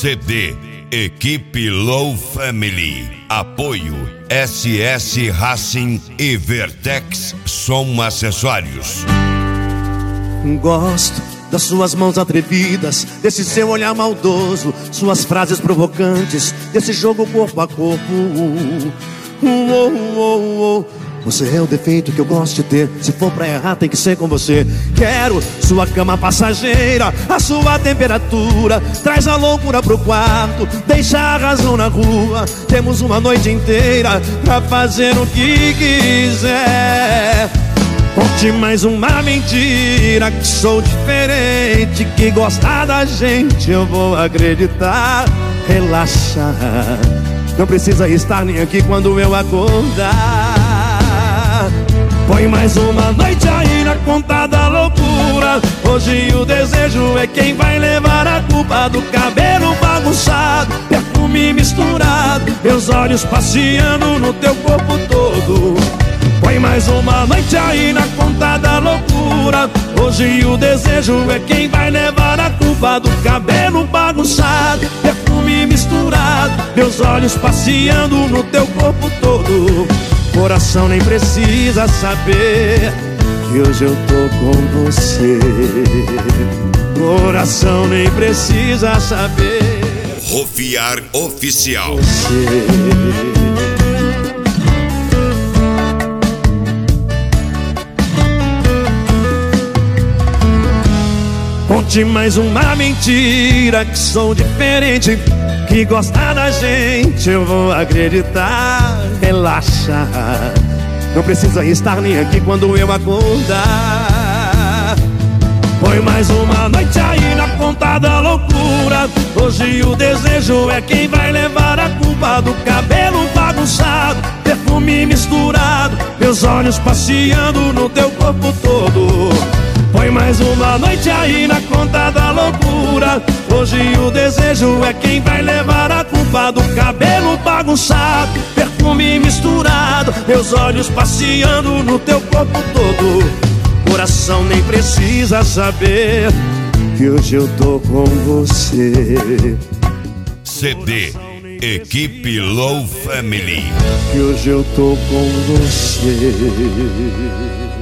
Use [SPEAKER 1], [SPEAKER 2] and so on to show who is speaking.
[SPEAKER 1] CD Equipe Low Family. Apoio SS Racing e Vertex Som Acessórios.
[SPEAKER 2] Gosto das suas mãos atrevidas, desse seu olhar maldoso, suas frases provocantes, desse jogo corpo a corpo. Você é o defeito que eu gosto de ter. Se for pra errar tem que ser com você. Quero sua cama passageira, a sua temperatura. Traz a loucura pro quarto, deixa a razão na rua. Temos uma noite inteira pra fazer o que quiser. Conte mais uma mentira, que sou diferente, que gostar da gente eu vou acreditar. Relaxa, não precisa estar nem aqui quando eu acordar. Põe mais uma noite aí na conta da loucura. Hoje o desejo é quem vai levar a culpa do cabelo bagunçado, perfume misturado, meus olhos passeando no teu corpo todo. Põe mais uma noite aí na conta da loucura. Hoje o desejo é quem vai levar a culpa do cabelo bagunçado, perfume misturado, meus olhos passeando no teu corpo todo. Coração nem precisa saber que hoje eu tô com você. Coração nem precisa saber.
[SPEAKER 1] Rofiar Oficial.
[SPEAKER 2] Conte mais uma mentira, que sou diferente, que gosta da gente eu vou acreditar. Relaxa, não precisa estar nem aqui quando eu acordar. Põe mais uma noite aí na conta da loucura. Hoje o desejo é quem vai levar a culpa do cabelo bagunçado, perfume misturado, meus olhos passeando no teu corpo todo. Põe mais uma noite aí na conta da loucura. Hoje o desejo é quem vai levar a culpa do cabelo bagunçado, perfume misturado, meus olhos passeando no teu corpo todo. Coração nem precisa saber que hoje eu tô com você.
[SPEAKER 1] CD Equipe Low Family.
[SPEAKER 2] Que hoje eu tô com você.